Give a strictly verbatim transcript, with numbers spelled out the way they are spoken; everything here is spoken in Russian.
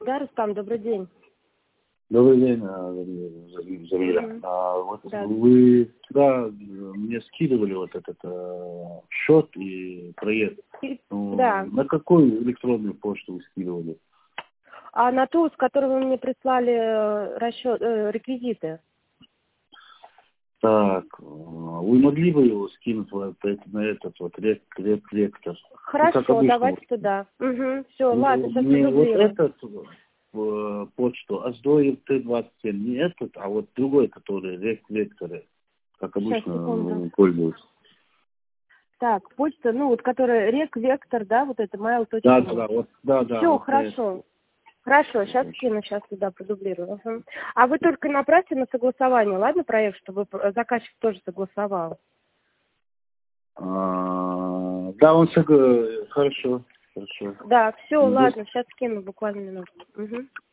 Да, Рустам, добрый день. Добрый день, Замира. Мгм. А, вот Да. вы да, мне скидывали вот этот э, счет и проезд. И- Ну, Да. на какую электронную почту вы скидывали? А на ту, с которой вы мне прислали э, расчет, э, реквизиты? Так, э, вы могли бы его скинуть вот это- на этот вот рек, рек, ректор? Ну, как Хорошо, обычно. давайте туда. Угу. Все, Ну, ладно, сейчас мне вот продублирую. этот э, почту, Аздоев Т двадцать семь, не этот, а вот другой, который рек, ректоры, как Сейчас, обычно секунду. э, пользуются. Так, почта, ну вот которая рек, вектор, да, вот это mail точка Да, да, ru. да, вот, да, да, Все, вот это. хорошо. Хорошо, сейчас скину, сейчас туда продублирую. Угу. А вы только направьте на согласование, ладно, проект, чтобы п- заказчик тоже согласовал. А, да, он сог- хорошо, хорошо. Да, все, Ну, ладно, сейчас скину буквально минуту. Угу.